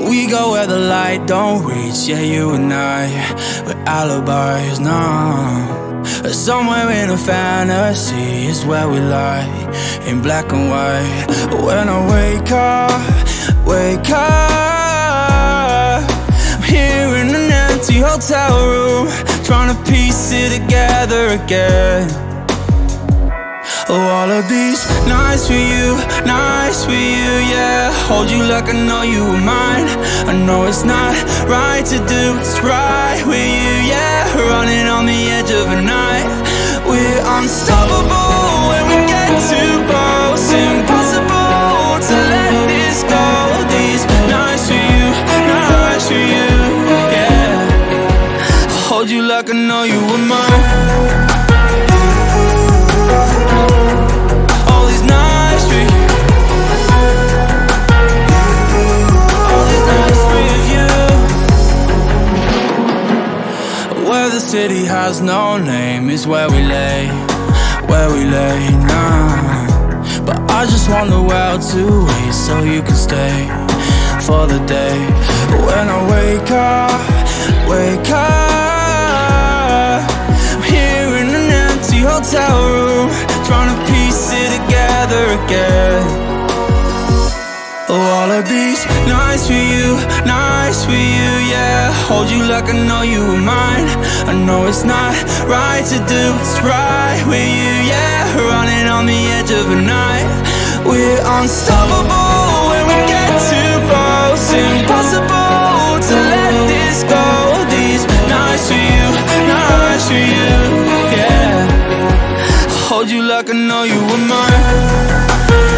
We go where the light don't reach, yeah, you and I, with alibis, nah. Somewhere in a fantasy is where we lie, in black and white. When I wake up, I'm here in an empty hotel room, trying to piece it together again. Oh, all of these nights for you, yeah. Hold you like I know you were mine. I know it's not right to do, it's right with you, yeah. Running on the edge of a night. We're unstoppable when we get too close. Impossible to let this go. These nights for you, yeah. Hold you like I know you were mine. Where the city has no name is where we lay, nah. But I just want the world to wait so you can stay for the day. When I wake up, I'm here in an empty hotel room, trying to piece it together again. Oh, all of these nights for you, yeah. Hold you like I know you were mine. I know it's not right to do, it's right with you, yeah. Running on the edge of a night. We're unstoppable when we get too close. Impossible to let this go. These nights for you, yeah. Hold you like I know you were mine.